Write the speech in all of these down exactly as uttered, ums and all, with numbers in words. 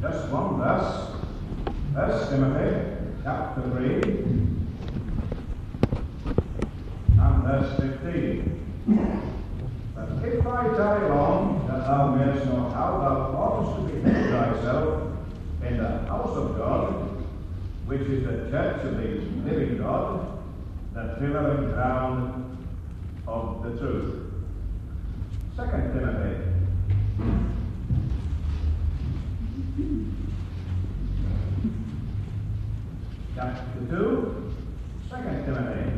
Just one verse. First Timothy, chapter three, and verse fifteen. But if I tarry long, that thou mayest know how thou oughtest to behave thyself in the house of God, which is the church of the living God, the pillar and ground of the truth. Second Timothy. Chapter two, Second Timothy.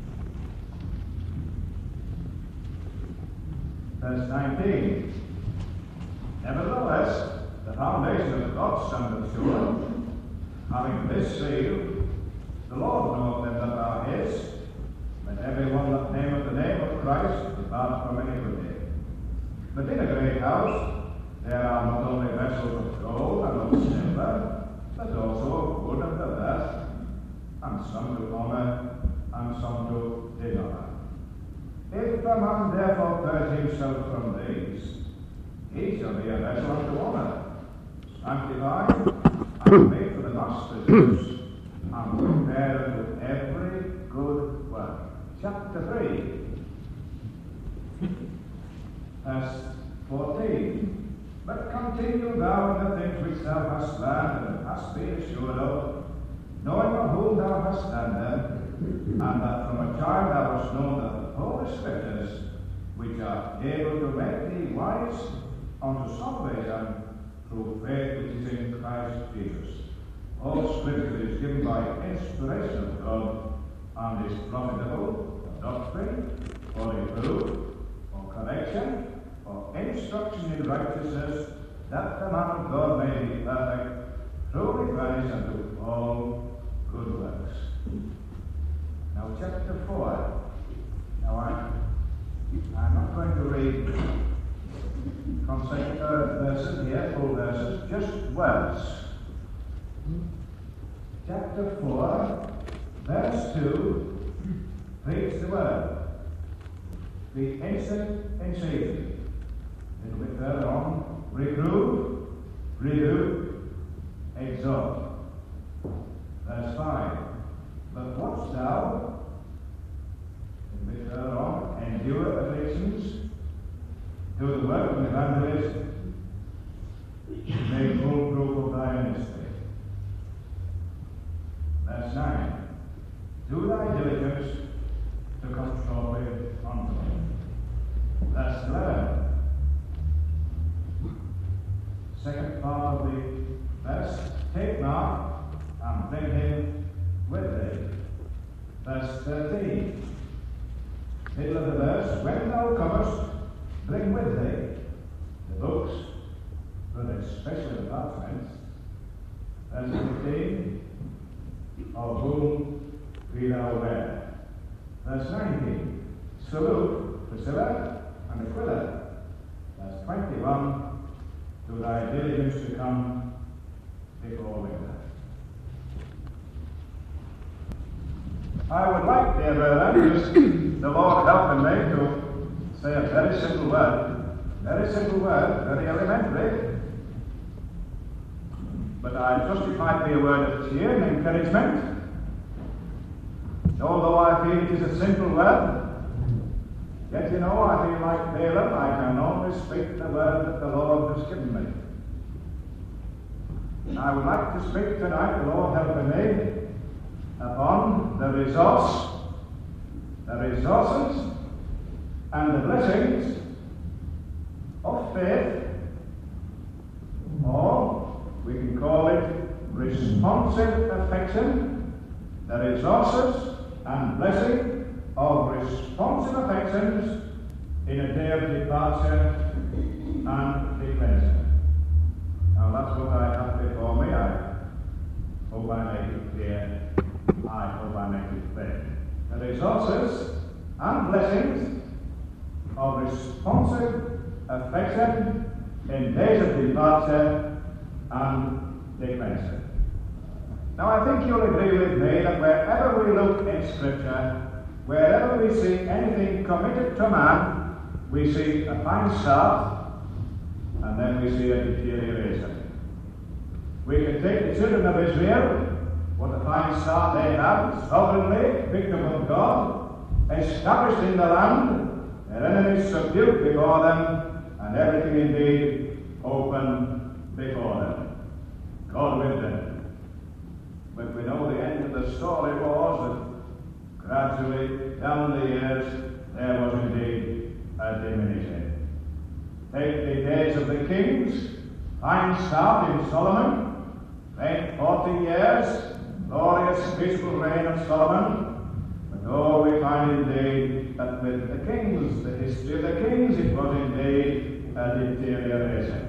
Verse nineteen. Nevertheless, the foundation of God standeth sure, having this seal, the Lord knoweth them that are his, let every one that nameth the name of Christ depart from iniquity. But in a great house there are not only vessels of gold and of silver, but also of wood and of earth, and some to honour, and some to dishonour. If a man therefore purge himself from these, he shall be a vessel unto honour, sanctified, and made for the master's use, and prepared unto every good work. Chapter three, verse fourteen. But continue thou in the things which thou hast learned and hast been assured of, knowing of whom thou hast learned them, and that from a child thou hast known the Holy Scriptures, which are able to make thee wise unto salvation through faith which is in Christ Jesus. All Scripture is given by inspiration of God, and is profitable for doctrine, for reproof, for correction, for instruction in righteousness, that the man of God may be perfect, truly furnished unto all good works. Now chapter four. Now I, I'm not going to read consecutive verses here, full verses, just words. Chapter four, verse two, reads the word. Be instant in season. A little bit further on, reprove, rebuke, exhort. Verse five. But watch thou, a little bit further on, endure afflictions, do the work of an evangelist, make full proof of thy ministry. Verse nine. Do thy diligence to come shortly unto me. Verse eleven. Second part of the verse, take Mark and bring him with thee. Verse thirteen. Middle of the verse, when thou comest, bring with thee the books, but especially the parchments. Verse fifteen, of whom be thou aware. Verse nineteen, salute Priscilla and Aquila. Verse twenty-one, do thy diligence to come before winter. I would like, dear brethren, just the Lord helping me to say a very simple word, very simple word, very elementary, but I trust it might be a word of cheer and encouragement. Although I feel it is a simple word, yet you know, I feel like Balaam, I can only speak the word that the Lord has given me. And I would like to speak tonight, the Lord helping me, upon the resource, the resources, and the blessings of faith, or we can call it responsive affection, the resources and blessing of responsive affections in a day of departure and declension. Now that's what I have before me. I hope I make it clear. I hope I make it clear. The resources and blessings of responsive affection in days of departure and declension. Now I think you'll agree with me that wherever we look in Scripture, wherever we see anything committed to man, we see a fine start, and then we see a deterioration. take the children of Israel, what a fine start they had, sovereignly, victim of God, established in the land, their enemies subdued before them, and everything indeed open before them. God with them. But we know the end of the story was that gradually, down the years, there was indeed a diminishing. Take the days of the kings, fine start in Solomon, reign forty years, glorious, peaceful reign of Solomon. But oh, we find indeed that with the kings, the history of the kings, it was indeed a deterioration.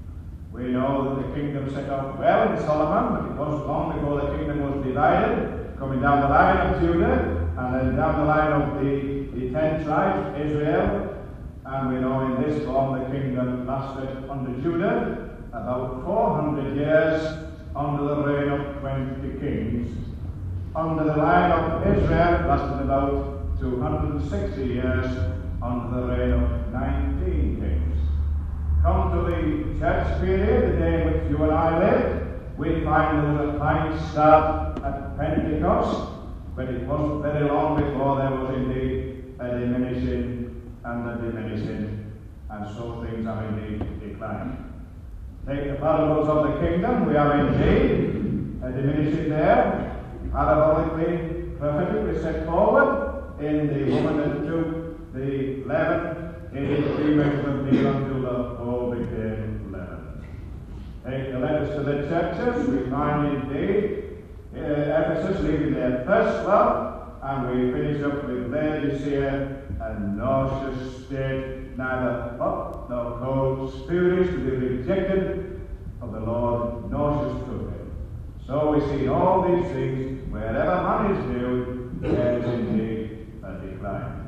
We know that the kingdom set out well in Solomon, but it wasn't long before the kingdom was divided, coming down the line of Judah, and then down the line of the, the ten tribes, Israel. And we know in this form the kingdom lasted under Judah about four hundred years under the reign of twenty kings. Under the line of Israel lasted about two hundred sixty years under the reign of nineteen kings. Come to the church period, the day in which you and I live, we find there was a fine start at Pentecost, but it wasn't very long before there was indeed a diminishing and a diminishing, and so things are indeed declining. Take the parables of the kingdom, we are indeed a diminishing there, parabolically, prophetically set forward in the woman that took the leaven, it is three measures of meal until the whole became leaven. Take the letters to the churches, we find indeed uh, Ephesus leaving their first love, and we finish up with Laodicea, a nauseous state, neither hot nor cold, spirits to be rejected of the Lord, nauseous to him. So we see all these things, wherever man is viewed, there is indeed a decline.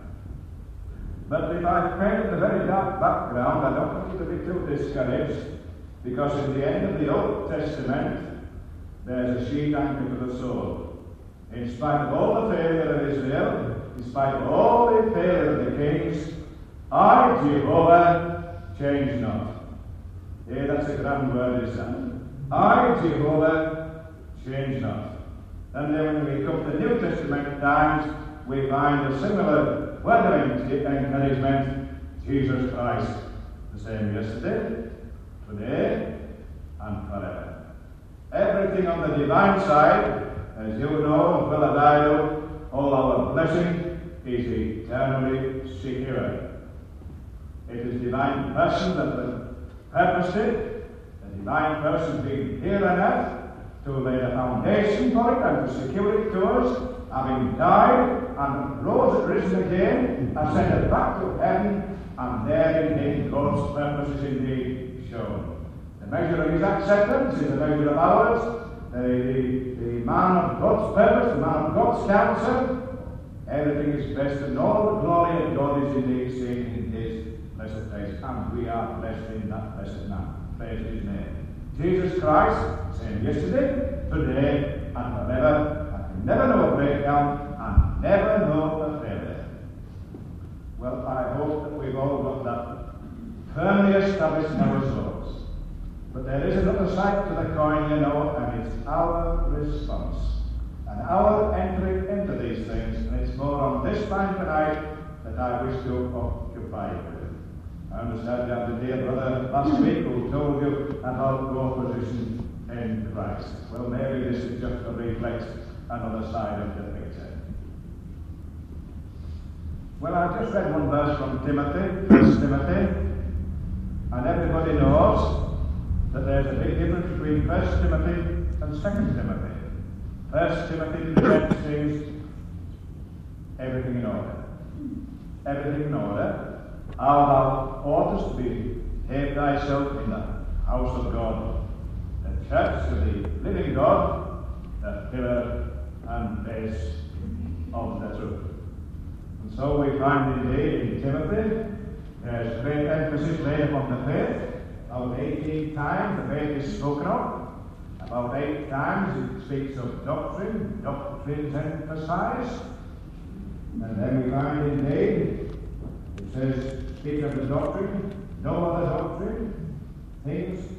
But if I paint the very dark background, I don't want you to be too discouraged, because in the end of the Old Testament, there's a sheet anchor to the soul. In spite of all the failure of Israel, in spite of all the failure of the kings, I, Jehovah, change not. Yeah, that's a grand word, isn't it? I, Jehovah, change not. And then when we come to New Testament times, we find a similar word of encouragement, Jesus Christ, the same yesterday, today, and forever. Everything on the divine side, as you know, and well as I know, all our blessing is eternally secure. It is divine person that will purpose it, the divine person being here on earth, to lay the foundation for it and to secure it to us, having died and rose risen again, ascended back to heaven, and there indeed God's purpose is indeed shown. The measure of his acceptance is the measure of ours. The, the, the man of God's purpose, the man of God's counsel, everything is blessed, and all the glory of God is indeed seen in his blessed place, and we are blessed in that blessed man. Praise his name. Jesus Christ, same yesterday, today, and forever, and never know a breakdown, and never know a failure. Well, I hope that we've all got that firmly established in our souls. But there is another side to the coin, you know, and it's our response. And our entry into these things, and it's more on this time tonight that I wish to occupy you with. I understand you have a dear brother last week who told you about your position in Christ. Well, maybe this is just to reflect another side of the picture. Well, I just read one verse from Timothy, First Timothy, and everybody knows that there's a big difference between First Timothy and Second Timothy. First Timothy presents things, everything in order. Everything in order. How thou oughtest to behave thyself in the house of God, the church of the living God, the pillar and base of the truth. And so we find indeed in Timothy, there's great emphasis laid upon the faith. About eighteen times the faith is spoken of. About eight times it speaks of doctrine, doctrines emphasized. And then we find indeed, it says, speak of the doctrine, no other doctrine, things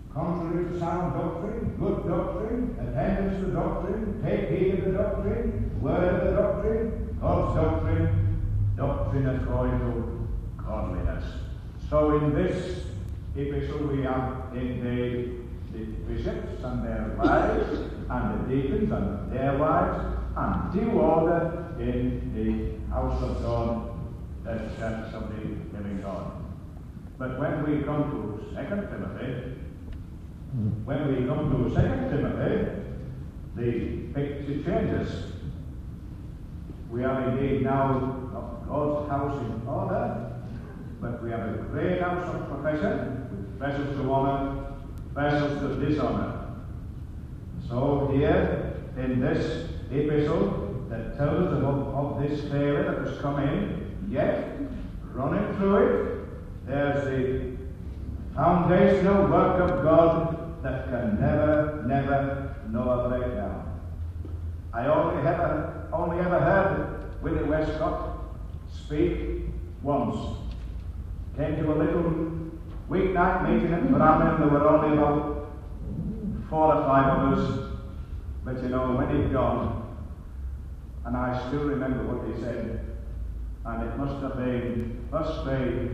contrary to sound doctrine, good doctrine, attendance to doctrine, take heed of the doctrine, word of the doctrine, God's doctrine, doctrine according to godliness. So in this epistle we have indeed the bishops and their wives, and the deacons and their wives, and due order in the house of God, the church of the living God. But when we come to Second Timothy, when we come to Second Timothy, the picture changes. We are indeed now of God's house in order, but we have a great house of profession, with vessels to honor, vessels to dishonor. So here, in this epistle that tells us of, of this fairy that has come in, yet, running through it, there's the foundational work of God that can never, never, nor break down. I only ever, only ever heard Willie Westcott speak once. Came to a little weeknight meeting at Bramley, and there were only about four or five of us. But you know, when he'd gone, and I still remember what he said, and it must have been, must be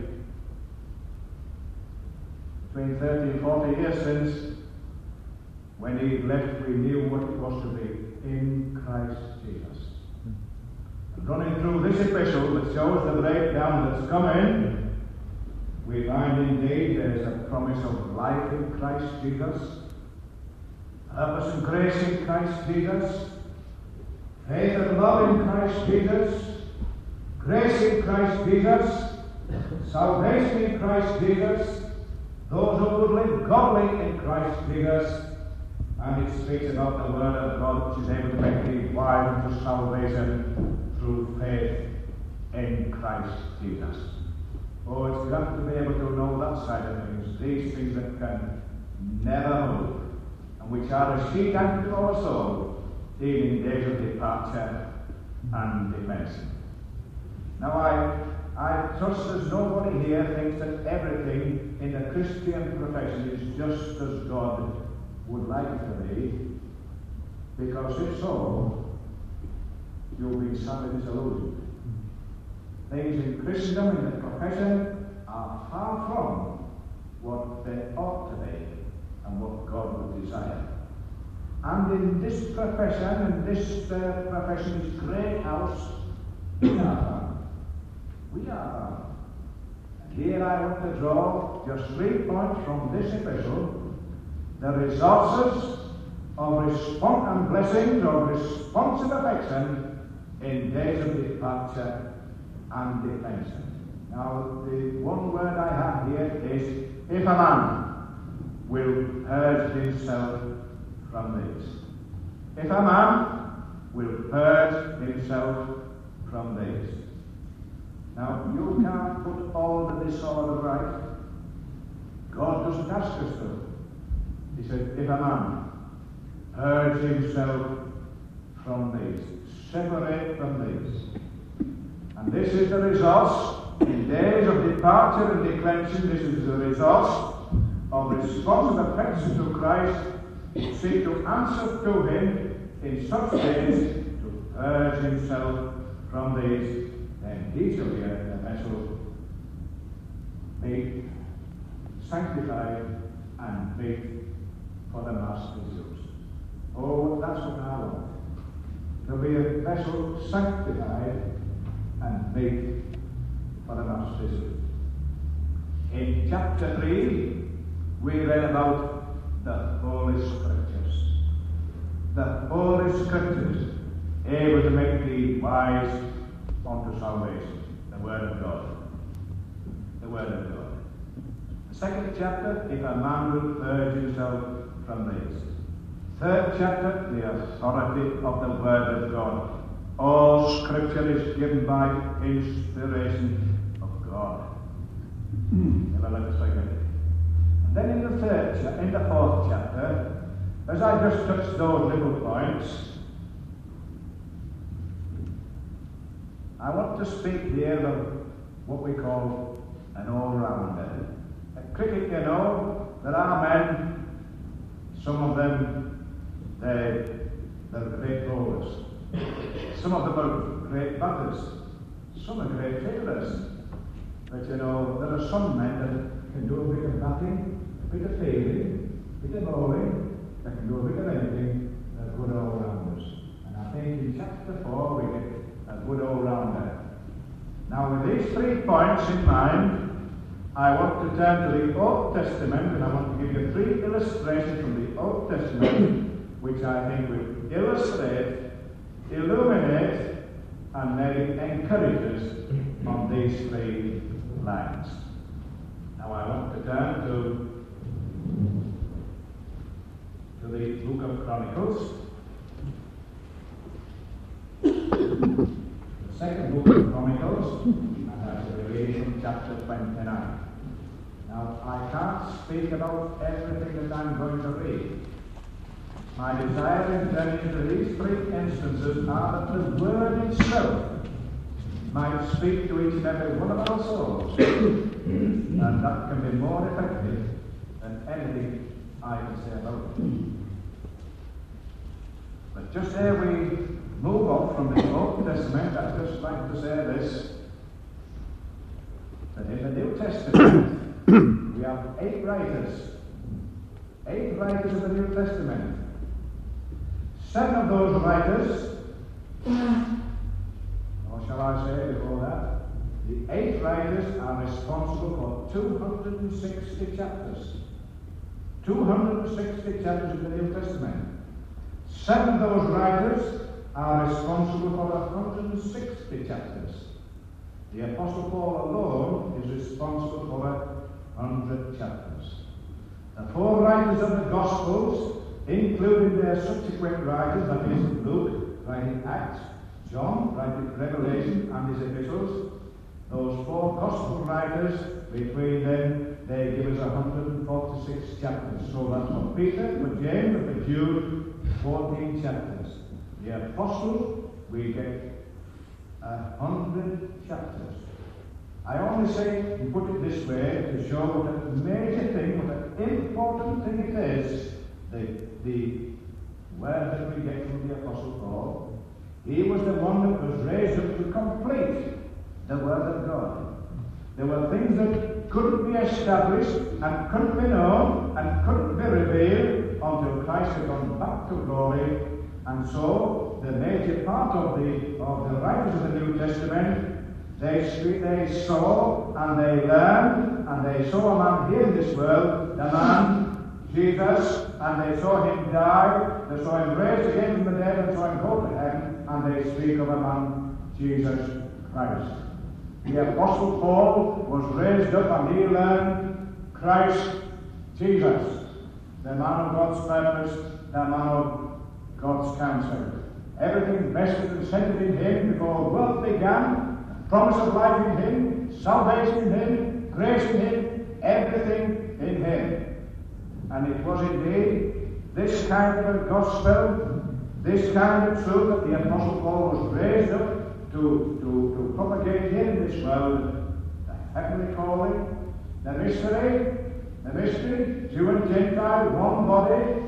between thirty and forty years since, when he left, we knew what it was to be in Christ Jesus. And running through this epistle that shows the breakdown that's coming, we find indeed there's a promise of life in Christ Jesus, purpose and grace in Christ Jesus, faith and love in Christ Jesus, grace in Christ Jesus, salvation in Christ Jesus, those who would live godly in Christ Jesus, and it speaks about the Word of God which is able to make thee wise unto salvation through faith in Christ Jesus. Oh, it's got to be able to know that side of things, these things that can never move, and which are a sheet anchor for our soul, even in days of departure and defence. Now, I, I trust there's nobody here thinks that everything in the Christian profession is just as God would like it to be, because if so, you'll be sadly disillusioned. Things in Christendom, in the profession, are far from what they ought to be and what God would desire. And in this profession, and this uh, profession, this great house, we are bound. We are bound. And here I want to draw just three points from this epistle: the resources of respons- and blessings of responsive affection in days of departure and defension. Now, the one word I have here is, if a man will purge himself from this. If a man will purge himself from this. Now, you can't put all the disorder right. God doesn't ask us to. He said, if a man purge himself from these, separate from these. And this is the resource in days of departure and declension. This is the resource of responsive affection to Christ, who seek to answer to him in such days to purge himself from these. Then he shall be a vessel made sanctified and made for the Master's use. Oh, that's what I want. To be a vessel sanctified and made for the Master's use. In chapter three, we read about the Holy Scriptures. The Holy Scriptures, able to make thee wise unto salvation. The Word of God. The Word of God. The second chapter, if a man will purge himself from these. Third chapter, the authority of the Word of God. All Scripture is given by inspiration of God. Never let us forget it. And then in the third, cha- in the fourth chapter, as I just touched those little points, I want to speak here of what we call an all-rounder. At cricket, you know, there are men Some of them, they, they're great rowers. Some of them are great batters. Some are great tailors. But you know, there are some men that can do a bit of batting, a bit of fielding, a bit of bowling, that can do a bit of anything, they're good all-rounders. And I think in chapter four we get a good all-rounder. Now with these three points in mind, I want to turn to the Old Testament, and I want to give you three illustrations from the Old Testament, which I think will illustrate, illuminate, and maybe encourage us on these three lines. Now I want to turn to, to the book of Chronicles, the second book of Chronicles, and I shall be reading from chapter twenty-nine. Now, I can't speak about everything that I'm going to read. My desire in turning to these three instances are that the Word itself might speak to each and every one of our souls, and that can be more effective than anything I can say about it. But just ere we move on from the Old Testament, I'd just like to say this, that in the New Testament, we have eight writers. Eight writers of the New Testament. Seven of those writers, or shall I say before that, the eight writers are responsible for two hundred sixty chapters. two hundred sixty chapters of the New Testament. Seven of those writers are responsible for one hundred sixty chapters. The Apostle Paul alone is responsible for one hundred chapters. The four writers of the Gospels, including their subsequent writers, that is Luke, writing Acts, John, writing Revelation and his epistles, those four Gospel writers, between them, they give us one hundred forty-six chapters. So that's for Peter, for James, and for Jude, fourteen chapters. The Apostles, we get one hundred chapters. I only say, and put it this way, to show what a major thing, what an important thing it is, the, the word that we get from the Apostle Paul. He was the one that was raised up to complete the Word of God. There were things that couldn't be established and couldn't be known and couldn't be revealed until Christ had gone back to glory. And so, the major part of the, of the writers of the New Testament, They, they saw and they learned and they saw a man here in this world, the man, Jesus, and they saw him die, they saw him raised again from the dead and saw him go to heaven, and they speak of a man, Jesus Christ. The Apostle Paul was raised up and he learned Christ Jesus, the man of God's purpose, the man of God's counsel. Everything vested and centered in him before world began. Promise of life in him, salvation in him, grace in him, everything in him. And it was indeed this kind of a gospel, this kind of truth that the Apostle Paul was raised up to, to, to propagate here in this world. The heavenly calling, the mystery, the mystery, Jew and Gentile, one body,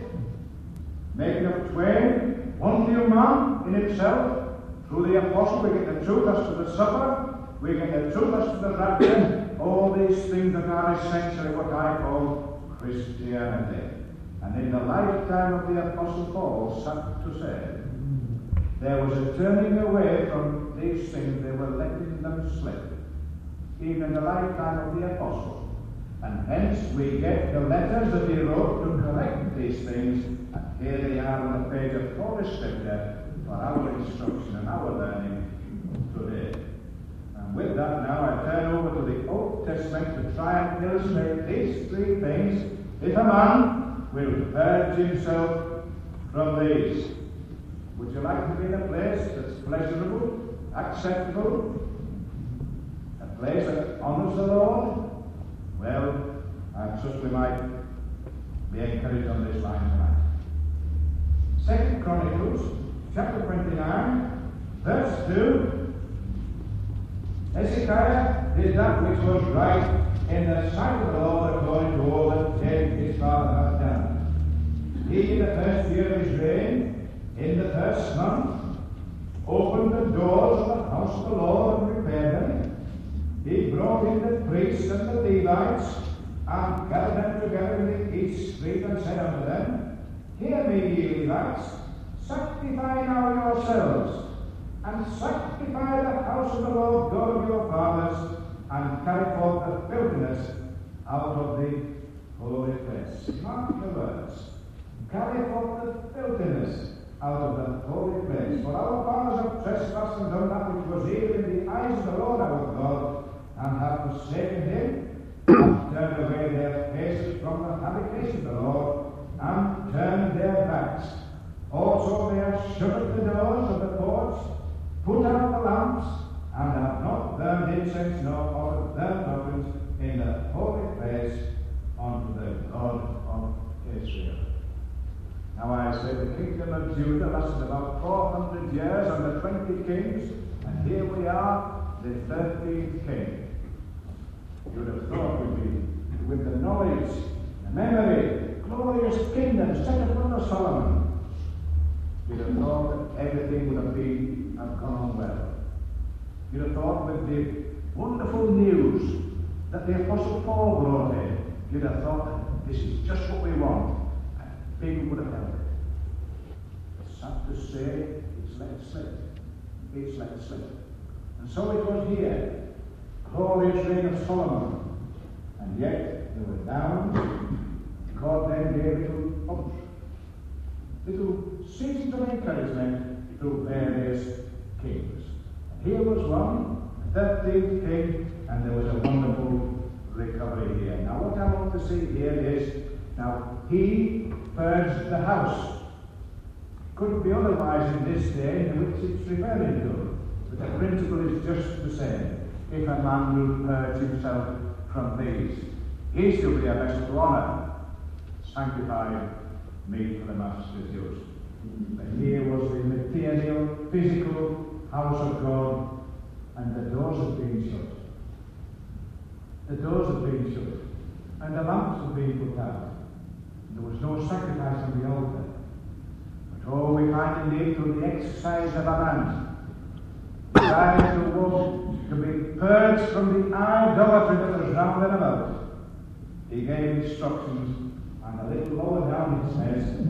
making of twain, one new man in himself. Through the apostle, we get the truth as to the supper, we get the truth as to the rapture, all these things that are essentially what I call Christianity. And in the lifetime of the Apostle Paul, sad to say, there was a turning away from these things, they were letting them slip, even in the lifetime of the Apostle. And hence we get the letters that he wrote to correct these things, and here they are on the page of Holy Scripture, for our instruction and our learning today. And with that now I turn over to the Old Testament to try and illustrate these three things, if a man will purge himself from these. Would you like to be in a place that's pleasurable, acceptable, a place that honours the Lord? Well, I trust we might be encouraged on this line tonight. Second Chronicles, chapter twenty-nine, verse two. Hezekiah did that which was right in the sight of the Lord according to all that David his father had done. he in the first year of his reign, in the first month, opened the doors of the house of the Lord and repaired them. He brought in the priests and the Levites, and gathered them together in the east street, and said unto them, Hear me, ye Levites, sanctify now yourselves, and sanctify the house of the Lord God of your fathers, and carry forth the filthiness out of the holy place. Mark the words. Carry forth the filthiness out of the holy place. For our fathers have trespassed and done that which was evil in the eyes of the Lord our God, and have forsaken him, and turned away their faces from the habitation of the Lord, and turned their backs. Also they have shut the doors of the courts, put out the lamps, and have not burned incense nor offered burnt offerings in the holy place unto the God of Israel. Now I say the kingdom of Judah lasted about four hundred years under twenty kings, and here we are, the thirteenth king. You would have thought with the, with the knowledge, the memory, glorious kingdom set up under Solomon, you'd have thought that everything would have been have gone on well. You'd have thought with the wonderful news that the Apostle Paul brought in, you'd have thought that this is just what we want, and people would have held it. It's sad to say, it's let slip. It's let slip. And so it was here. Glorious reign of Solomon, and yet they were down. God then gave little punch, little seasons of encouragement through various kings. And here was one, the thirteenth king, and there was a wonderful recovery here. Now what I want to see here is, now he purged the house. Couldn't be otherwise in this day in which it's referring to, but the principle is just the same. If a man will purge himself from these, he shall be a vessel to honour, sanctified meet for the master's use. But here was the material, physical house of God, and the doors had been shut. The doors had been shut, and the lamps had been put out. There was no sacrifice on the altar. But oh, we find indeed through the exercise of a man, trying to walk, to be purged from the idolatry that was round and about. He gave instructions, and a little lower down it says,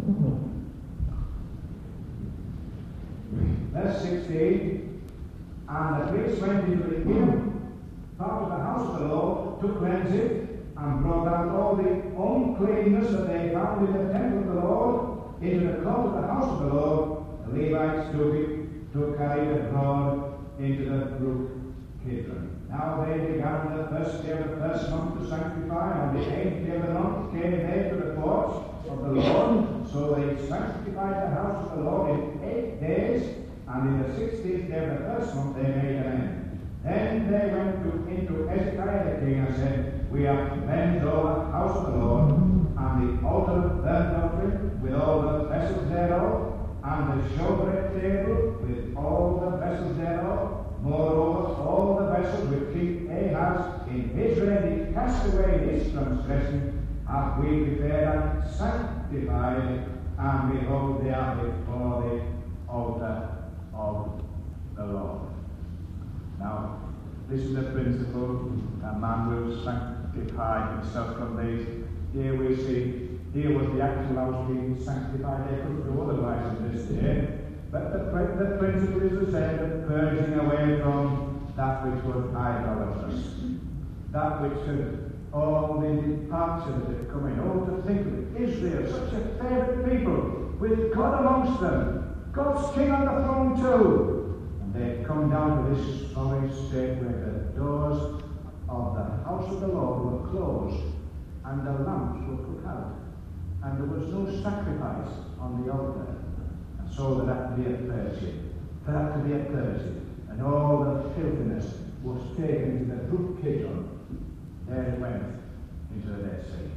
verse sixteen, and the priest went into the inner part of the house of the Lord to cleanse it, and brought out all the uncleanness that they found in the temple of the Lord into the court of the house of the Lord. The Levites took it to carry it abroad into the brook Kidron. Now they began the first day of the first month to sanctify, and on the eighth day of the month came they to the courts of the Lord. So they sanctified the house of the Lord in eight days, and in the sixteenth day of the first month they made an end. Then they went to, into Hezekiah the king and said, We have cleansed all the house of the Lord, and the altar of burnt offering with all the vessels thereof, and the showbread table with all the vessels thereof. Moreover, all the vessels which King Ahaz in his reign cast away his transgression, have we prepared and sanctified, and behold, they are before the altar of the Lord. Now, this is the principle: a man will sanctify himself from these. Here we see, here was the actual house being sanctified. They couldn't do otherwise in this day. But the, the principle is the same, of purging away from that which was idolatrous, that which had all the departure that had come in. Oh, to think of it, Israel, such a favourite people, with God amongst them, God's king on the throne too. And they had come down to this sorry state where the doors of the house of the Lord were closed, and the lamps were put out, and there was no sacrifice on the altar. So there had to be a purging. There had to be a purging. And all the filthiness was taken into the brook Kidron. There it went into the Dead Sea.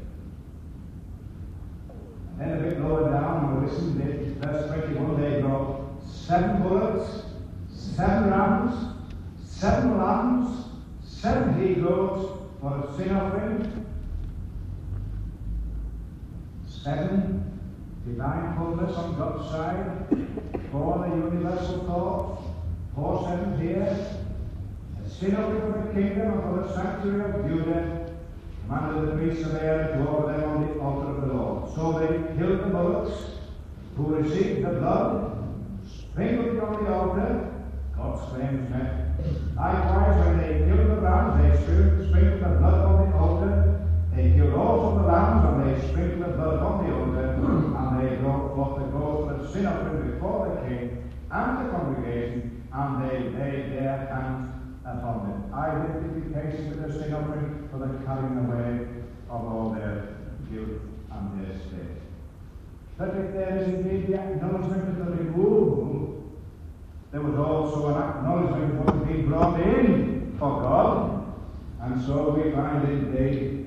And then a bit lower down, we listen to verse twenty-one, they brought seven bullocks, seven rams, seven lambs, seven he goats for a sin offering. Seven divine fullness on God's side, for the universal thought, four seven here, a synod for the kingdom and for the sanctuary of Judah, commanded the priests of Aaron to offer them on the altar of the Lord. So they killed the bullocks, who received the blood, sprinkled it on the altar. God's claim is met. Likewise, when they killed the rams, they sprinkled the blood on the altar. They killed also the lambs, and they sprinkled the blood on the altar, and they brought forth the goats of the sin offering before the king and the congregation, and they laid their hands upon them. Identification with the sin offering for the carrying away of all their guilt and their state. But if there is indeed the acknowledgement of the removal, there was also an acknowledgement of what had been brought in for God, and so we find indeed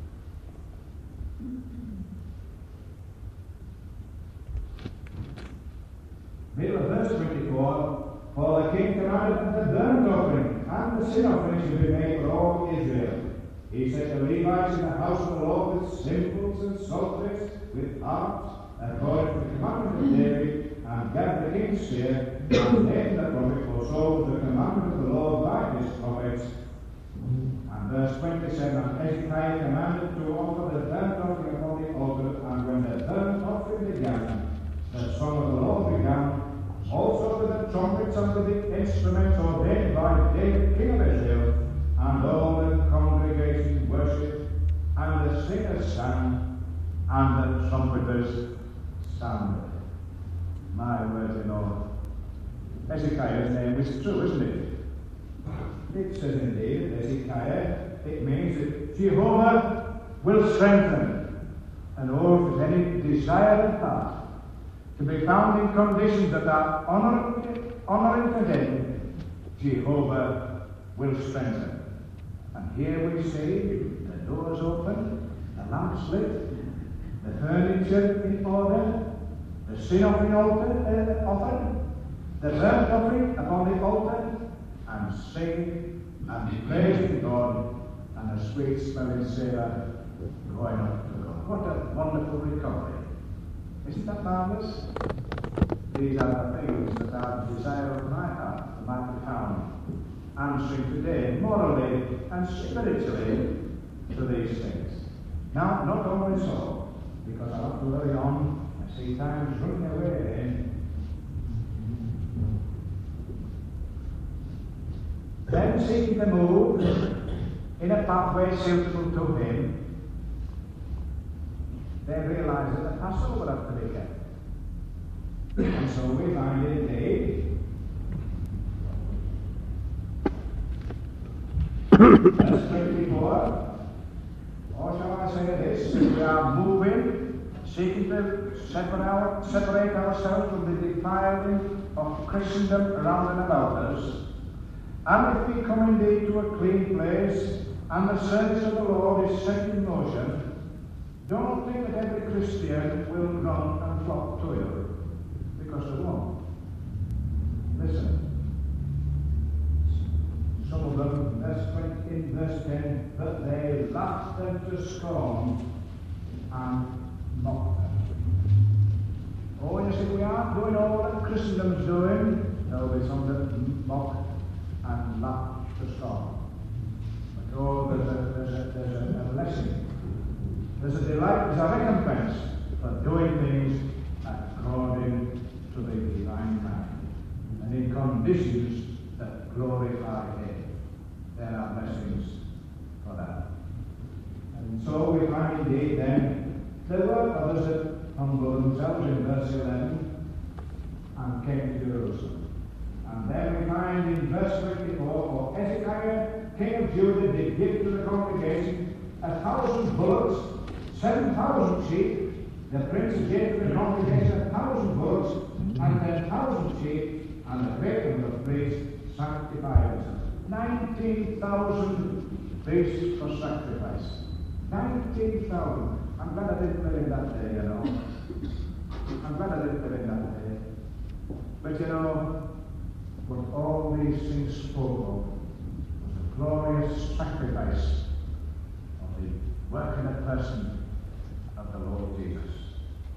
middle of verse twenty-four, for the king commanded that the burnt offering and the sin offering should be made for all Israel. He set the Levites in the house of the Lord with cymbals and psalteries, with harps, according to the commandment of David, and gave the king's spear, and Nathan the prophet foretold the commandment of the Lord by his prophets. And verse twenty-seven, and Hezekiah commanded to offer the burnt offering upon the altar, and when the burnt offering began, the song of the Lord began, also with the trumpets and with the instruments ordained by David, king of Israel, and all the congregation worshipped, and the singers sang, and the trumpeters sounded. My words in all. Hezekiah's name is true, isn't it? It says indeed, Hezekiah, it means that Jehovah will strengthen. And oh, if there's any desire in heart to be found in conditions that are honoring, honoring to him, Jehovah will strengthen. And here we see the doors open, the lamps lit, the furniture in order, the sin offering altar uh, offered, the burnt offering upon the altar, and singing and praising God, and a sweet smelling savour going up to God. What a wonderful recovery. Isn't that marvellous? These are the things that are the desire of my heart, that might be found answering today, morally and spiritually, to these things. Now, not only so, because I have to hurry on, I see time is running away. Then seeking to move in a pathway suitable to him, they realize that the Passover has to be kept. And so we find indeed, verse twenty-four, or shall I say this, we are moving, seeking to separate, separate ourselves from the defiling of Christendom around and about us. And if we come indeed to a clean place, and the service of the Lord is set in motion, don't think that every Christian will run and flock to you, because they won't. Listen. Some of them, verse twenty, in verse ten, but they laughed them to scorn and mocked them. Oh, yes, if we aren't doing all that Christendom is doing, there'll be some that mock and laugh to scorn. But oh, there's a, there's a, there's a, a blessing. There's a delight, there's a recompense for doing things according to the divine kind and in conditions that glorify Him. There are blessings for that. And so we find indeed then there were others that humbled themselves in verse eleven and came to Jerusalem. And then we find in verse twenty-four, for Hezekiah, king of Judah, did give to the congregation a thousand bullocks, seven thousand sheep. The prince gave to the congregation a thousand bullocks and ten thousand sheep, and the great number of priests sanctified themselves. Nineteen thousand beasts for sacrifice. Nineteen thousand. I'm glad I didn't live in that day, you know. I'm glad I didn't live in that day. But you know, what all these things spoke of was a glorious sacrifice of the work in the person of the Lord Jesus.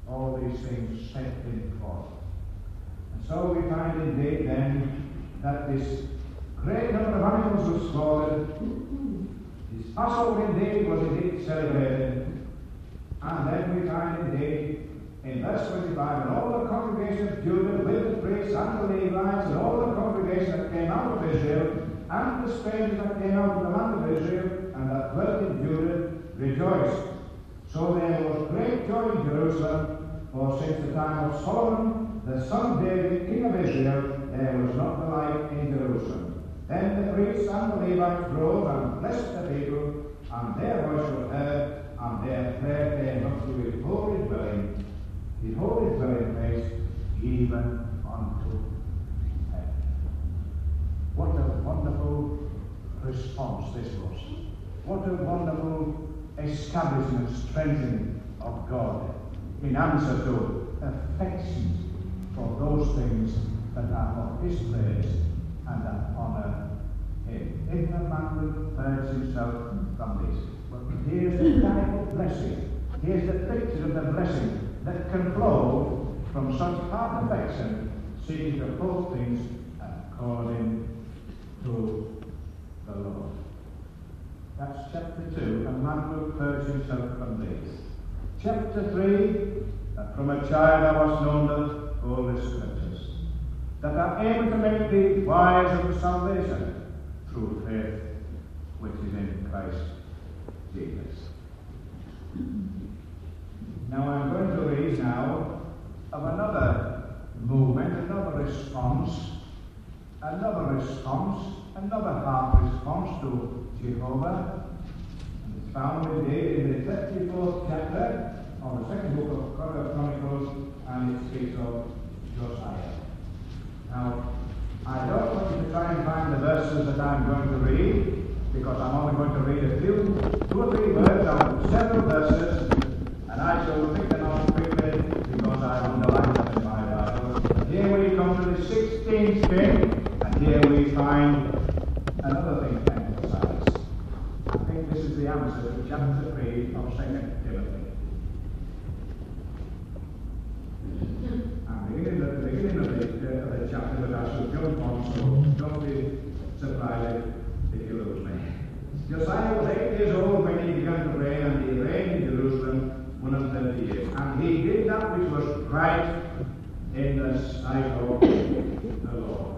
all these things set in forth. And so we find indeed then that this great number of animals was slaughtered. His Passover indeed was indeed celebrated. And then we find indeed in verse twenty-five, and all the congregation of Judah with the priests and the Levites and all the congregation that came out of Israel and the strangers that came out of the land of Israel and that dwelt in Judah rejoiced. So there was great joy in Jerusalem, for since the time of Solomon, the son of David, king of Israel, there was not the like in Jerusalem. Then the priests and the Levites rose and blessed the people, and their voice was heard, and their prayer came up to his holy dwelling, his holy dwelling place, even unto heaven. What a wonderful response this was. What a wonderful establishment, strengthening of God in answer to affection for those things that are of his praise and that honour him. If a man will purge himself from this. But here's the type of blessing. Here's the picture of the blessing that can flow from such heart affection, seeking to put things according to the Lord. That's chapter two, a man will purge himself from this. Chapter three, that from a child thou hast known the Holy Scriptures, that are able to make thee wise unto salvation through faith which is in Christ Jesus. Now I'm going to read now of another movement, another response, another response, another heart response to Jehovah. And it's found indeed in the thirty-fourth chapter of the second book of Chronicles, and it speaks of Josiah. Now, I don't want you to try and find the verses that I'm going to read, because I'm only going to read a few, two or three words out of several verses, and I shall pick them up quickly because I've underlined them in my Bible. Here we come to the sixteenth king, and here we find another thing to emphasize. I think this is the answer to chapter three of Second Timothy. I'm beginning at the beginning of the, uh, of the chapter, but I shall jump on, so don't be surprised if you lose me. Josiah was eight years old when he began to reign, and he reigned in Jerusalem one and thirty years. And he did that which was right in the sight of the Lord.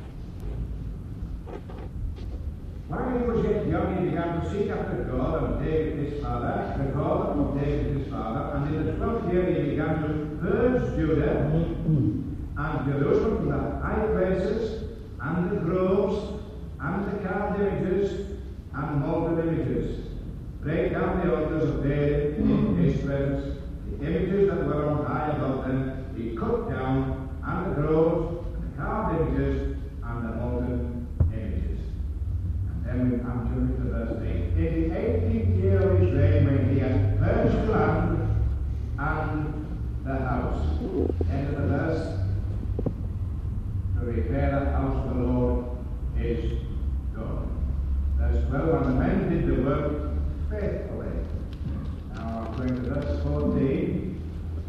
While he was yet young, he began to seek after God of David his father, the God of David his father, and in the twelfth year he began to purge Judah and Jerusalem from the high places, and the groves, and the carved images, and molten images. Break down the altars of David in his presence, the images that were on high above them, he cut down, and the groves, and the carved images, and the molten images. Then we come to verse eight. In the eighteenth year of his reign, when he had purged the land and the house. End of the verse. To repair the house of the Lord is God. Verse twelve. And the men did the work faithfully. Now I'm going to verse fourteen.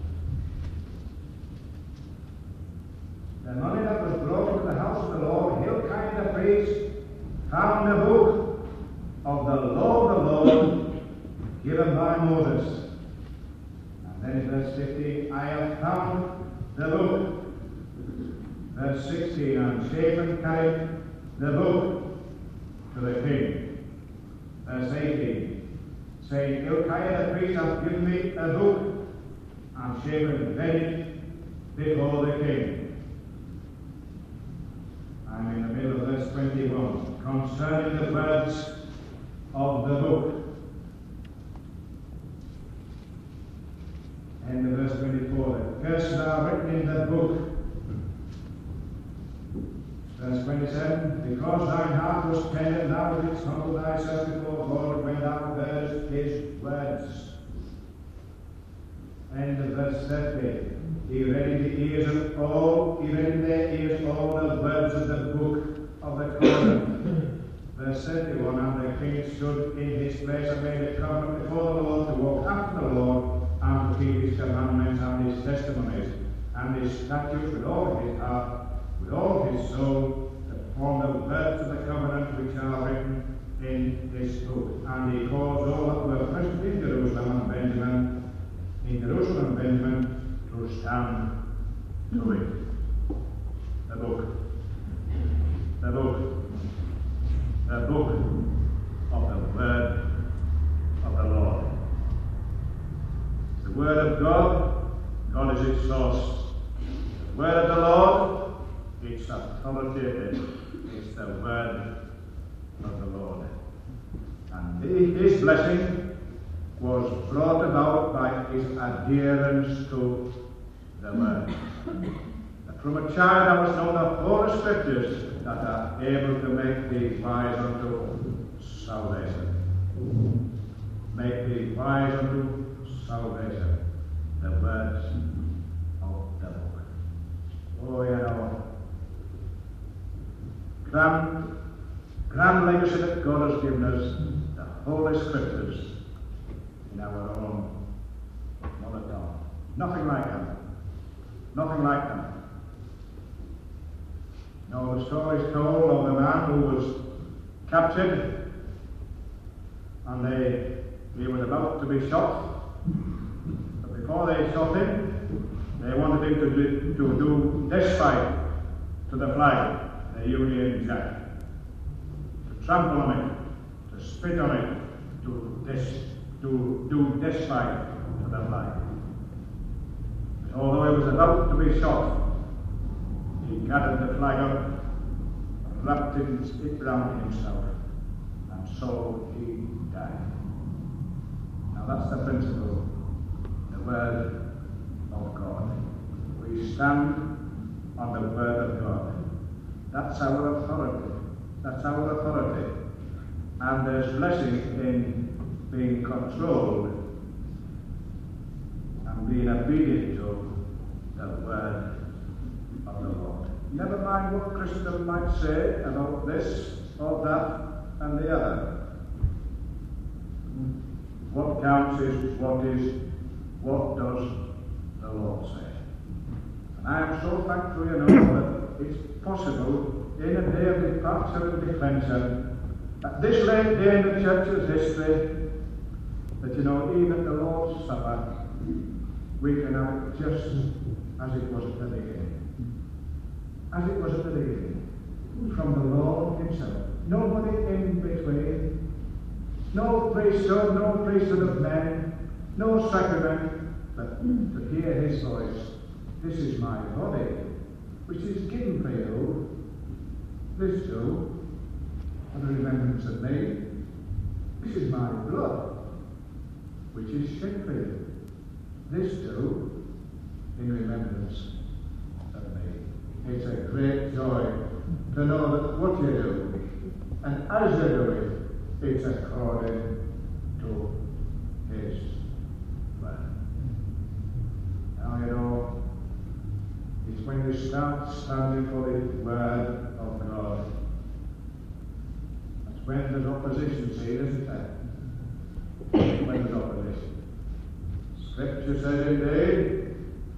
The money that was brought into the house of the Lord, Hilkiah the priest found the book of the law of the Lord given by Moses. And then in verse fifteen, I have found the book. Verse sixteen, and Shaphan carried the book to the king. Verse eighteen, saying, Hilkiah the priest hath given me a book, and Shaphan read it before the king. I'm in the middle of verse twenty-one. Concerning the words of the book. And the verse twenty-four. The curses are written in the book. Verse twenty-seven. Because thine heart was tender, thou didst humble thyself before God when thou heardest his words. And the verse thirty. He read in the ears of all, he read in their ears all the words of the book of the covenant. Verse thirty-one, and the king stood in his place and made a covenant before the Lord to walk after the Lord and to keep his commandments and his testimonies and his statutes with all his heart, with all his soul, to perform the words of the covenant which are written in this book. And he calls all that were present in Jerusalem and Benjamin, in Jerusalem and Benjamin, to stand to it. The book. The book. The book of the word of the Lord. The word of God, God is its source. The word of the Lord, it's authoritative. It's the word of the Lord. And his blessing was brought about by his adherence to the word. That from a child I was known of all the scriptures that are able to make thee wise unto salvation. Make thee wise unto salvation. The words of the book. Oh, you know, grand, grand legacy that God has given us, the Holy Scriptures, in our own mother tongue. Nothing like them. Nothing like them. You know, the story is told of the man who was captured, and they, he was about to be shot. But before they shot him, they wanted him to do, to do despite to the flag, the Union Jack, to trample on it, to spit on it, to, des, to do despite to the flag. But although he was about to be shot, he gathered the flag up, wrapped it round himself, and so he died. Now that's the principle, the word of God. We stand on the word of God. That's our authority. That's our authority. And there's blessing in being controlled and being obedient to the word of the Lord. Never mind what Christendom might say about this or that and the other. What counts is what is, what does the Lord say. And I am so thankful, you know, that it's possible in a day of departure and declension, at this late day in the church's history, that, you know, even at the Lord's Supper, we can have it just as it was at the beginning. As it was at the beginning. From the Lord himself. Nobody in between. No priesthood, no priesthood of men, no sacrament, but to hear his voice. This is my body, which is given for you. This do, for the remembrance of me. This is my blood, which is shed for you. This do, in remembrance of me. It's a great joy to know that what you do, and as you do it, it's according to his word. Now, you know, it's when you start standing for the word of God, that's when there's opposition, see, isn't there? When there's opposition. Scripture says indeed,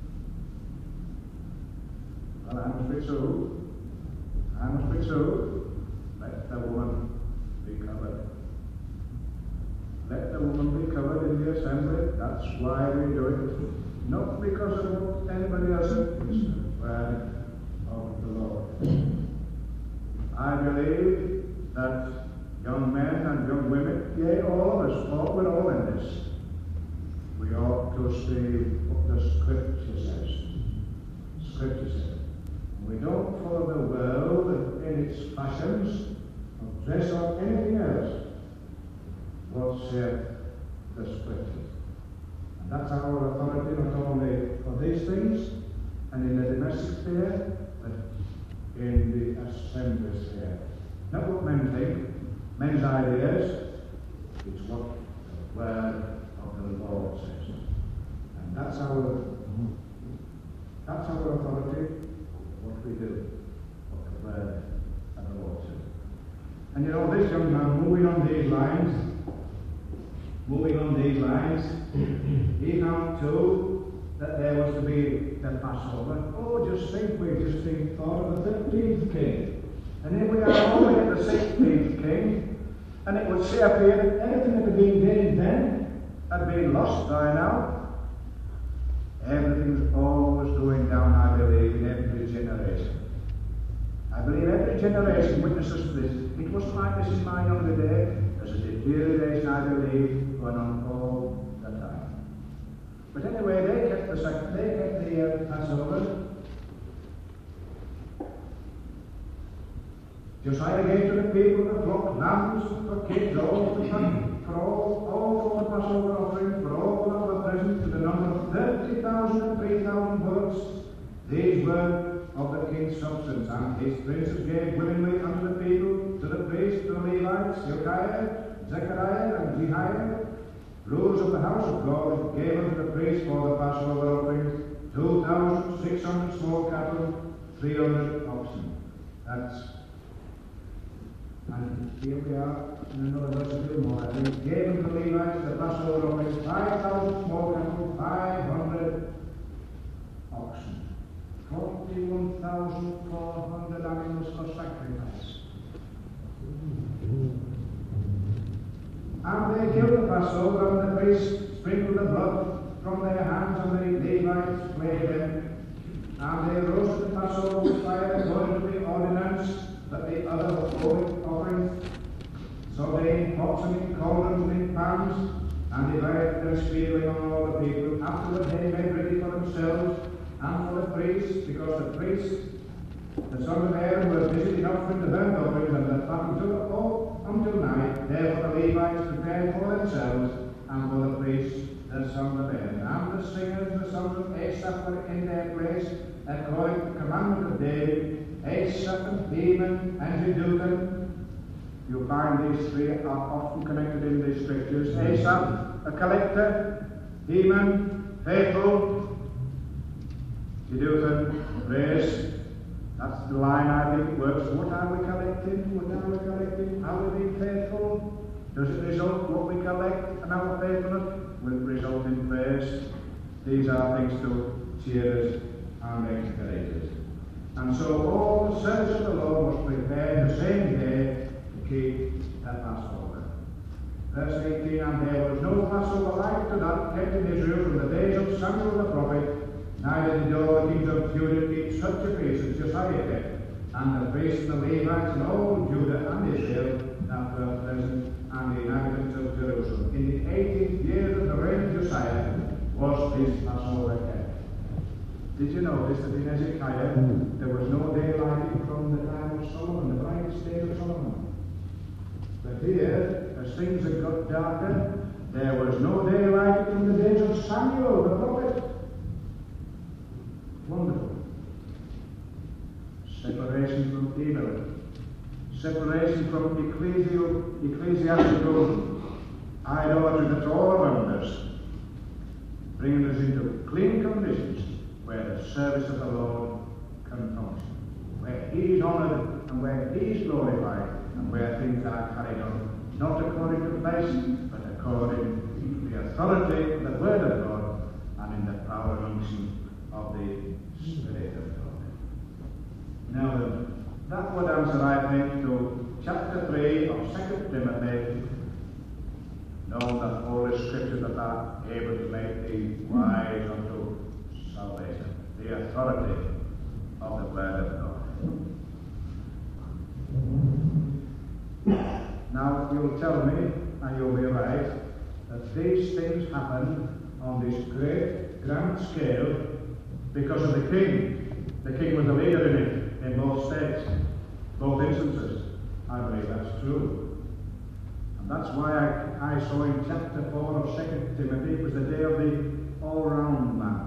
well, I must be true. I must be true. Let the woman be covered. Let the woman be covered in the assembly. That's why we do it. Not because of what anybody else thinks, the word of the Lord. I believe that young men and young women, yea, all of us, all, we're all in this. We ought to see what the Scripture says. Scripture says. We don't follow the world in its fashions, of dress or anything else. What saith the Scripture? And that's our authority not only for these things and in the domestic sphere, but in the assembly sphere. Not what men think, men's ideas, it's what the word of the Lord says. And that's our that's our authority. What we do, what the word of the Lord says. And you know, this young man moving on these lines, moving on these lines, he found too that there was to be the Passover. Oh, just think, we just think, thought of the thirteenth king. And here we are only at the sixteenth king, and it would say up here that everything that had been gained then had been lost by now. Everything's always going down, I believe, in every generation. I believe every generation witnesses this. It wasn't like this in my younger day. There's a deterioration, I believe, going on all the time. But anyway, they kept the second, they kept the uh, Passover. Josiah gave to the people the flock, lambs for kids, all the time, for all, all the Passover offering, for all of the presents, to the number of thirty thousand and three thousand bullocks. These were of the king's substance, and his princes gave willingly unto the people, to the priests, to the Levites, Hilkiah, Zechariah, and Jehiah, rulers of the house of God, gave unto the priests for the Passover offerings two thousand six hundred small cattle, three hundred oxen. That's And here we are in another verse of two more. And he gave unto the Levites the Passover offerings five thousand small cattle, five hundred oxen, forty-one thousand four hundred animals for sacrifice. And they killed the Passover, and the priests sprinkled the blood from their hands, and the Levites played them. And they roasted the Passover with fire according to the ordinance that the other offerings, so they in pots and in cauldrons and in pans, and divided them speedily on all the people. Afterward they made ready for themselves and for the priests, because the priests, the sons of Aaron, were busy in offering the burnt offerings and the fat until, oh, until night. Therefore the Levites prepared for themselves and for the priests, the sons of Aaron. And the singers, the sons of Asaph, were in their place, according to the commandment of David. Asaph and Heman and Jeduthun. You'll find these three are often connected in the scriptures. Asaph, a collector. Heman, faithful. Jeduthun, praise. That's the line I think works. What are we collecting? What are we collecting? Are we being faithful? Does it result what we collect and our faithfulness will result in praise? These are things to cheer us and encourage us. And so all the service of the Lord was prepared the same day to keep that Passover. Verse eighteen, and there was no Passover like to that kept in Israel from the days of Samuel the prophet, neither did all the kings of Judah keep such a feast as Josiah kept, and the priests and the Levites and all Judah and Israel that were present, and the inhabitants of Jerusalem. In the eighteenth year of the reign of Josiah was this Passover kept. Did you notice that in Hezekiah there was no daylighting from the time of Solomon, the brightest day of Solomon? But here, as things had got darker, there was no daylighting from the days of Samuel the prophet. Wonderful. Separation from evil. Separation from ecclesial, ecclesiastical idolatry that's all around us. Bringing us into clean conditions where the service of the Lord can function, where He is honoured and where He is glorified, and where things are carried on, not according to flesh, but according to the authority of the Word of God and in the power and unction of the Spirit of God. Now, then, that would answer, I think, to chapter three of Second Timothy. Know that all the scriptures that are able to make thee wise unto salvation, the authority of the Word of God. Now, you'll tell me, and you'll be right, that these things happened on this great, grand scale because of the king. The king was the leader in it, in both states, both instances. I believe that's true. And that's why I, I saw in chapter four of Second Timothy, it was the day of the all-round man.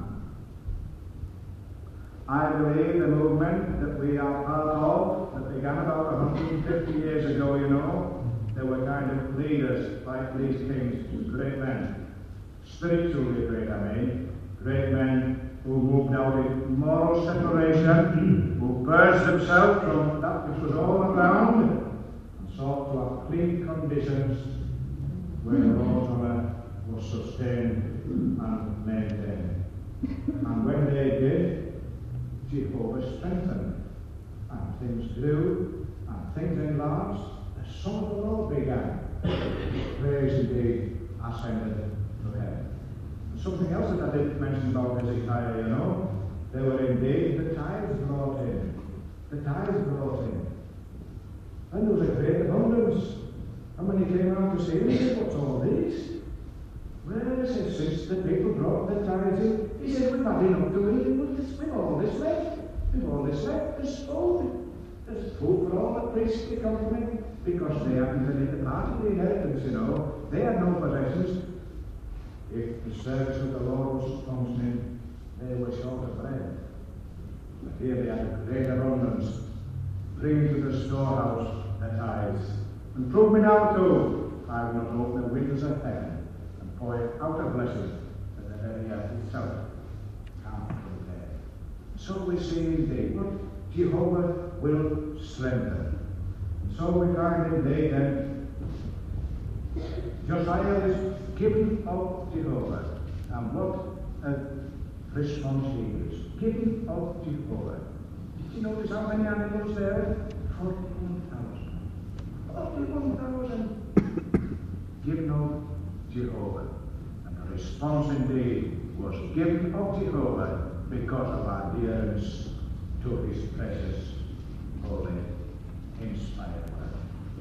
I believe the movement that we are part of, that began about one hundred fifty years ago, you know, there were kind of leaders like these kings, great men, spiritually great, I mean, great men who moved out in moral separation, who purged themselves from that which was all around, and sought to have clean conditions where the Lord's honour was sustained and maintained. And when they did, Jehovah strengthened, and things grew, and things enlarged. The Son of the Lord began. Praise indeed ascended to heaven. And something else that I didn't mention about Hezekiah, you know, there were indeed the tithes brought in. The tithes brought in. And there was a great abundance. And when he came around to see him, he said, "What's all this?" "Well," he said, "since the people brought the tithes in," he said, "we've had enough to eat. We've all this left. We've all this left. There's food. There's food for all the priestly company, because they haven't any part of the inheritance, you know. They had no possessions. If the service of the Lord was functioning, they were short of bread. But here they had a great abundance. Bring to the storehouse the tithes. And prove me now too, I will not open the windows of heaven and pour it out a blessing that the very earth itself can't compare." So we see indeed what Jehovah will strengthen. And so we find indeed then Josiah is given of Jehovah. And what a response he is. Given of Jehovah. Did you notice how many animals there? forty-one thousand. forty-one thousand. Given of Jehovah. And the response indeed was given of Jehovah because of our adherence to his precious, holy, inspired word.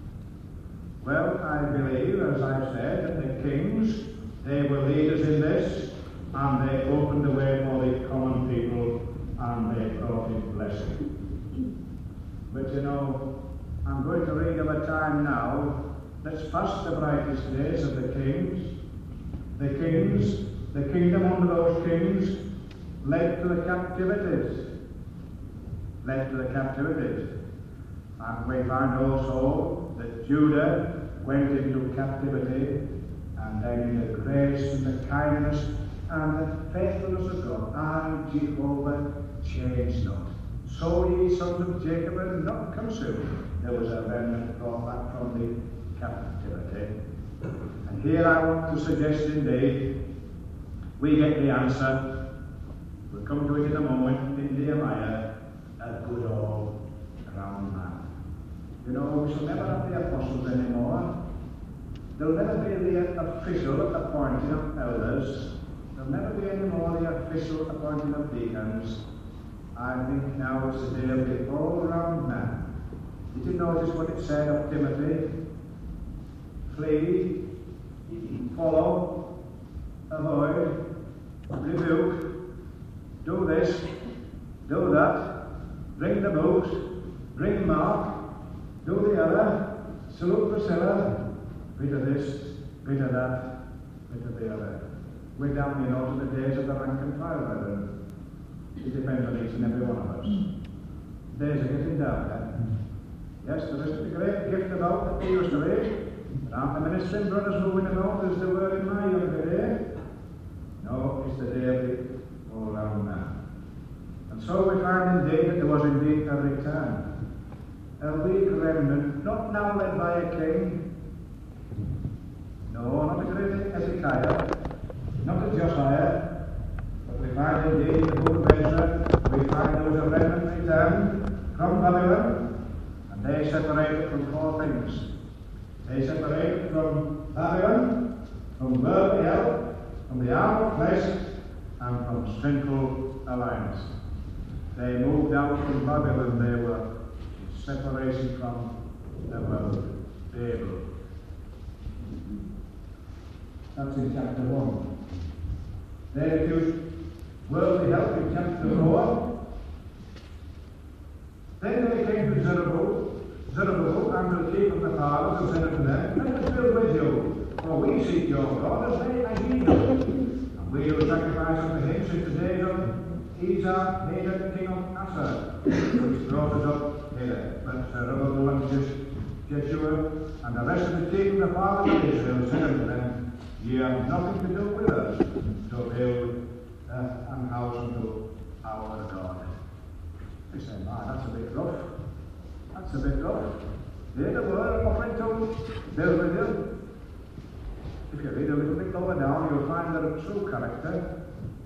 Well, I believe, as I've said, that the kings, they were leaders in this, and they opened the way for the common people, and they brought in blessing. But you know, I'm going to read of a time now that's past the brightest days of the kings. The kings, the kingdom under those kings, led to the captivities. Led to the captivities. And we find also that Judah went into captivity, and then in the grace and the kindness and the faithfulness of God, I, Jehovah, change not. So ye sons of Jacob are not consumed. There was a remnant brought back from the captivity. And here I want to suggest indeed, we get the answer. We'll come to it in a moment in Nehemiah, a good all round man. You know, we shall never have the apostles anymore. There'll never be the official appointing of elders. There'll never be any more the official appointing of deacons. I think now it's the day of the all-round man. Did you notice what it said of Timothy? Flee, follow, avoid, rebuke, do this, do that, bring the books, bring Mark, do the other, salute Priscilla, bit of this, bit of that, bit of the other. We're down, you know, to the days of the rank and file, brethren. It depends on each and every one of us. Days are getting down, eh? Yes, there isn't a great gift about that we used to read. There aren't the ministering brothers moving about as they were in my younger day. No, it's the day of the all-round man. And so we find indeed that there was indeed a return. A weak remnant, not now led by a king. No, not a great Hezekiah, not a Josiah. But we find indeed in the book of Ezra, we find there was a remnant returned from Babylon, and they separated from four things. They separated from Babylon, from worldly help, from the arm of flesh, and from sinful alliance. They moved out from Babylon, they were in separation from the world. Babel. That's in chapter one. They refused worldly help in chapter four. Then they came to Zerubbabel, Zerubbabel, and the chief of the fathers, and said unto them, Let us build with you, for we seek your God as they as ye do. And we will sacrifice unto him since the days of Esar, Hadad, king of Assur, which brought us up hither. But Zerubbabel and Jeshua, and the rest of the chief of the fathers of Israel said unto them, Ye have nothing to do with us to build uh, an house unto our God. They say, man, that's a bit rough. That's a bit rough. They the were offering to build with you. if you read a little bit lower down, you'll find their true character.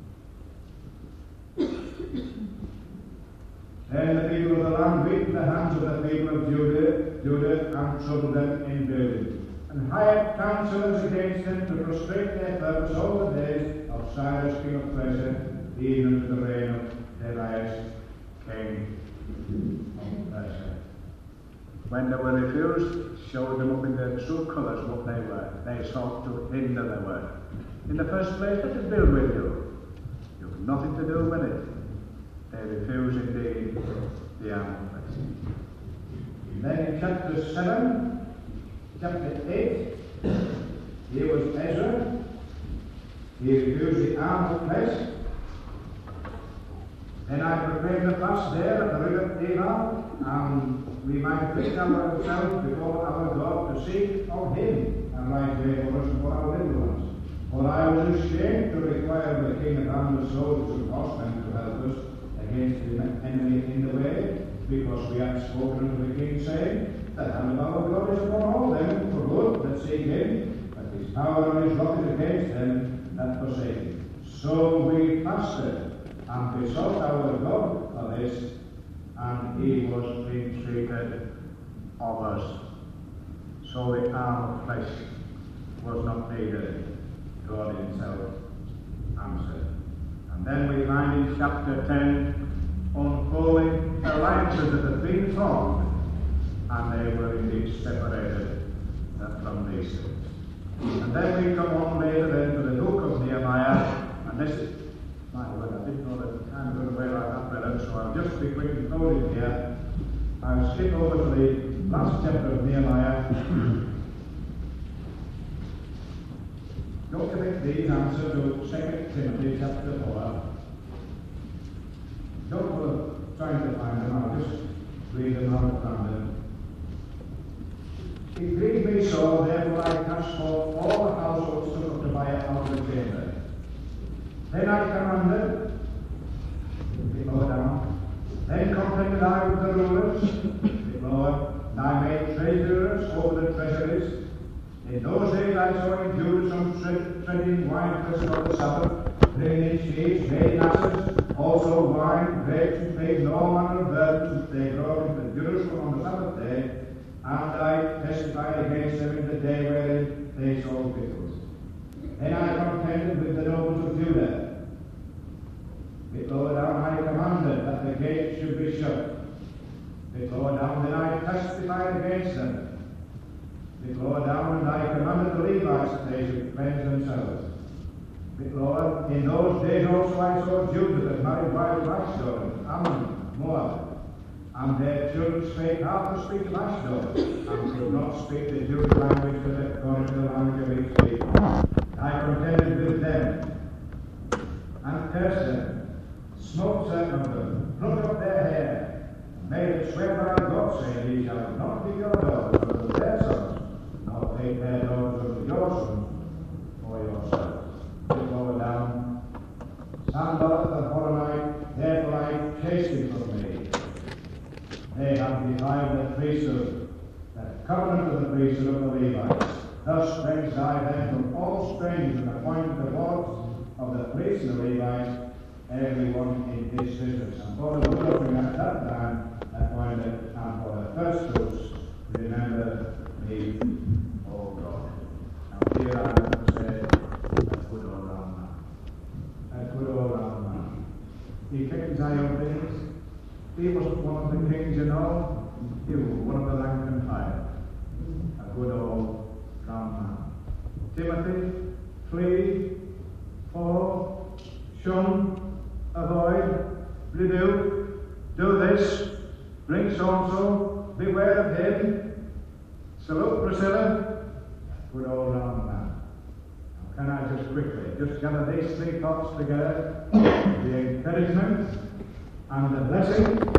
Then the people of the land beat the hands of the people of Judah, Judah and troubled them in building, and hired counselors against them to frustrate their purpose all the days of Cyrus king of Persia, even unto the reign of Darius king of Persia. When they were refused, showed them up in their true colours what they were. They sought to hinder their work. In the first place, let us build with you. You have nothing to do with it. They refuse indeed the arm of blessing. Then in chapter seven, chapter eight, here was Ezra. He refused the arm of flesh. Then I proclaimed the fast there at the river Eval, and we might fix ourselves before our God to seek of him a right way for us and for our little ones. For I was ashamed to require of the king of armed soldiers and horsemen to help us against the enemy in the way, because we had spoken unto the king, saying, the hand of our God is upon all them for good that seek him, but his power and his wrath is against them that forsake him. So we fasted and besought our God for this, and he was entreated of us. So the arm of flesh was not needed. God himself answered. And then we find in chapter ten unfolding alliances that have been formed, and they were indeed separated from these things. And then we come on later then to the book of Nehemiah, and this is, my word, I didn't know that the time was away like that, brother, so I'll just be quick and throw it here. I'll skip over to the last chapter of Nehemiah. Don't commit these answers to Second Timothy chapter four. Don't bother trying to find them, I'll just read them out of random. It grieved me so, therefore I cast forth all the households to Tobiah out of the chamber. Then I commanded, a bit lower down, then contended I with the rulers, a bit lower, and I made treasurers over the treasuries. In those days I saw in Judah some tre- treading wine presses on the Sabbath, bringing in sheaves, made asses, also wine, grapes, and figs, and all manner of burdens which they brought into Jerusalem on the Sabbath day, and I testified against them in the day wherein they sold victuals. Then I contended with the nobles of Judah. A bit lower down, I commanded that the gates should be shut. A bit lower down, then I testified against them. A bit lower down, and I commanded the Levites that they should cleanse themselves. A bit lower, in those days also I saw Judah that married wives of Ashdod, Ammon, Moab, and their children spake half the speech of Ashdod, and could not speak the Jewish language according to the language of each people. I contended with them, and cursed them, smote certain of them, plucked up their hair, and made it swear by God, saying, Ye shall not be your daughters unto their sons, nor take their daughters unto your sons for yourselves. Just lower down. Sanballat the Horonite, therefore I chased him from me. They have defiled the priesthood, the covenant of the priesthood of the Levites. Thus brings I them from all strangers and appointed the lords of the priests and the Levites, every one in his business. And for the offering at that time appointed, and for the first fruits, remember me, O God. Now here I want to say, a good old round man. A good old round man. He kept his eye on things. He wasn't one of the kings, you know. He was one of the rank and file. A good old round man. Timothy, flee, fall, shun, avoid, rebuke, do this, bring so-and-so, beware of him, salute Priscilla, good old round man. Now, can I just quickly, just gather these three thoughts together, the encouragement and the blessing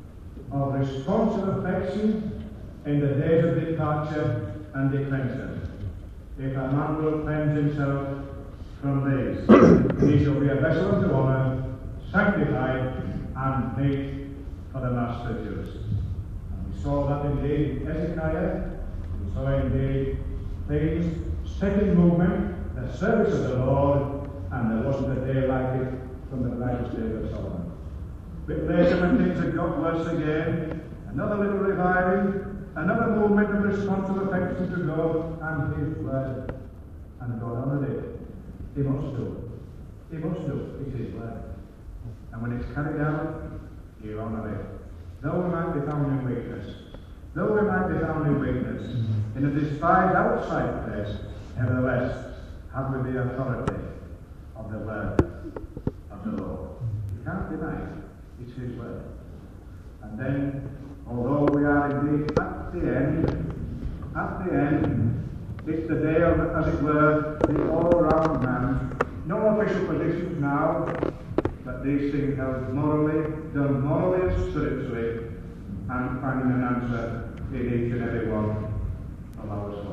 of responsive affection in the days of departure and declension. If a man will cleanse himself from these, he shall be a vessel unto honour, sanctified and meet for the Master's use. And we saw that indeed in Hezekiah. We saw indeed things Second movement, the service of the Lord, and there wasn't a day like it from the brightest days of Solomon. A bit later, when things had got worse again, another little reviving, another movement of responsive affection to God and His word. And God honoured it. He must do. He must do. It's His word. And when it's carried out, He'll honour it. Though we might be found in weakness, though we might be found in weakness, in a despised outside place, nevertheless, have we the authority of the word of the Lord. You can't deny it. It's His word. And then, although we are indeed at the end, at the end, it's the day of, as it were, the all-round man. No official positions now, but these things held morally, done morally and spiritually, and finding an answer in each and every one of our souls.